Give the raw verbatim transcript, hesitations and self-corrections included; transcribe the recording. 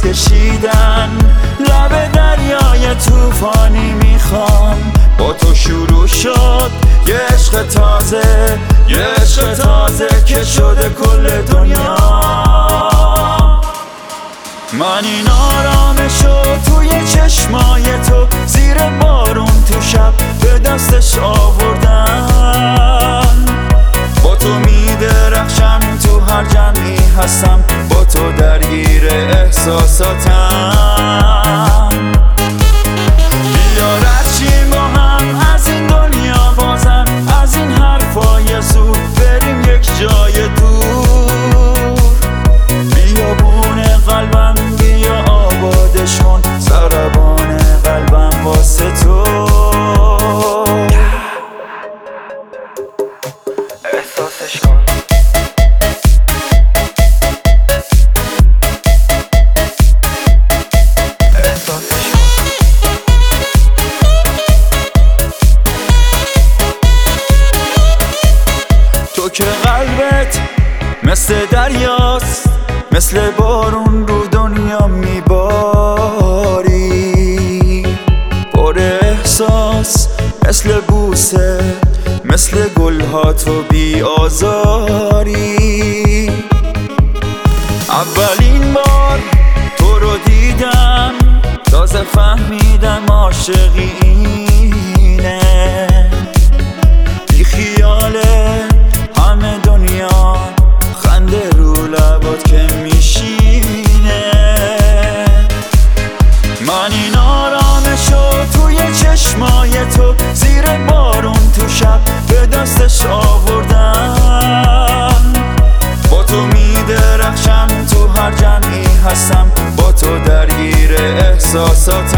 کشیدن لب دریای طوفانی میخوام. با تو شروع شد یه عشق تازه، یه عشق تازه که شده کل دنیا. من این آرامشو توی چشمای تو زیر بارون تو شب به دستش آوردم. با تو میدرخشم تو هر جمعی هستم، با تو درگیر احساساتم. بیا رد شیم با هم از این دنیا بازم، از این حرفای زور بریم یک جای دور. بیابون قلبم بیا آبادش کن، سربان قلبم واسه تو. احساسش کن. تو که قلبت مثل دریاست، مثل بارون رو دنیا میباری. پر احساس مثل بوسه، مثل گلها تو بی آزاری. اولین بار تو رو دیدم تازه فهمیدم عاشقی اینه. بی خیاله همه دنیا، خنده رو لبات که میشینه. من این آرامشو توی چشمای تو زیر بارون تو شب به دستش آوردم. با تو میدرخشم تو هر جمعی هستم، با تو درگیر احساساتم.